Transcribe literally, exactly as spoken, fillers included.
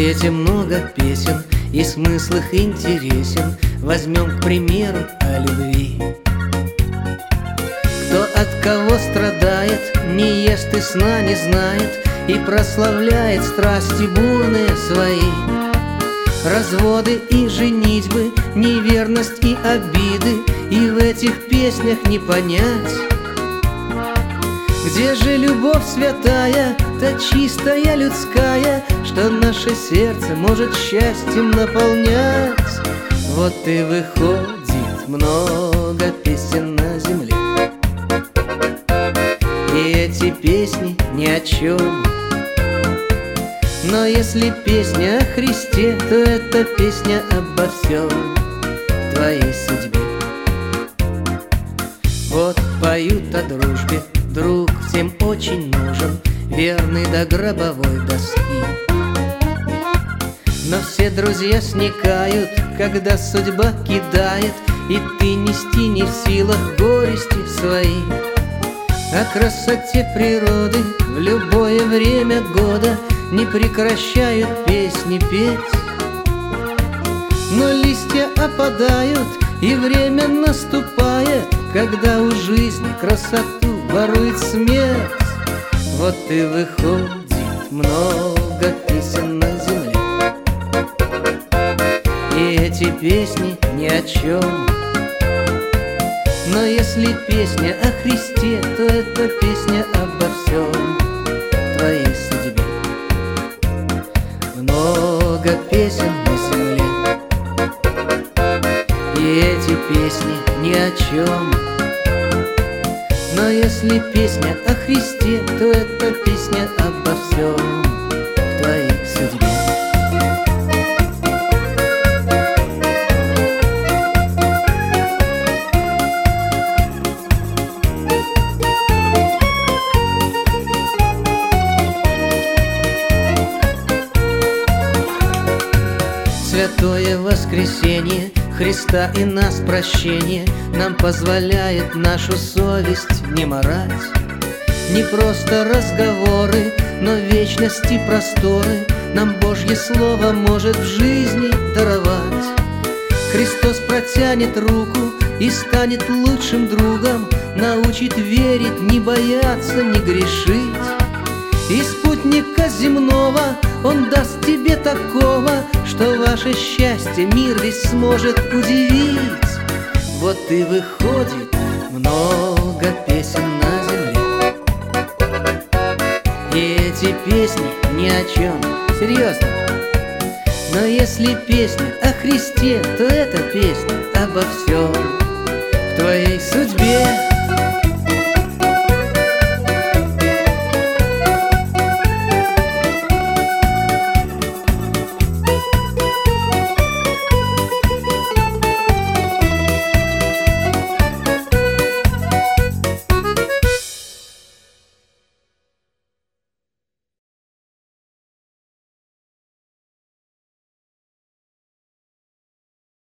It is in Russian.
свете много песен, и смысл их интересен. Возьмем, к примеру, о любви. Кто от кого страдает, не ест и сна не знает, и прославляет страсти бурные свои. Разводы и женитьбы, неверность и обиды, и в этих песнях не понять. Где же любовь святая, та чистая людская, что наше сердце может счастьем наполнять? Вот и выходит много песен на земле, и эти песни ни о чем. Но если песня о Христе, то это песня обо всем в твоей судьбе. Вот поют о дружбе, друг всем очень нужен, верный до гробовой доски. Но все друзья сникают, когда судьба кидает, и ты нести не в силах горести свои. О красоте природы в любое время года не прекращают песни петь. Но листья опадают, и время наступает, когда у жизни красоту ворует смерть. Вот и выходит много песен на земле, и эти песни ни о чем. Но если песня о Христе, то это песня обо всем в твоей судьбе. Много песен на земле, и эти песни ни о чем. Но если песня о Христе, то это песня обо всем в твоей судьбе. Святое воскресенье Христа и нас прощение нам позволяет нашу совесть не марать. Не просто разговоры, но вечности просторы нам Божье Слово может в жизни даровать. Христос протянет руку и станет лучшим другом, научит верить, не бояться, не грешить. И спутника земного Он даст тебе такого, что ваше счастье мир весь сможет удивить. Вот и выходит много песен на земле, и эти песни ни о чем, серьезно. Но если песня о Христе, то это песня обо всем в твоей судьбе.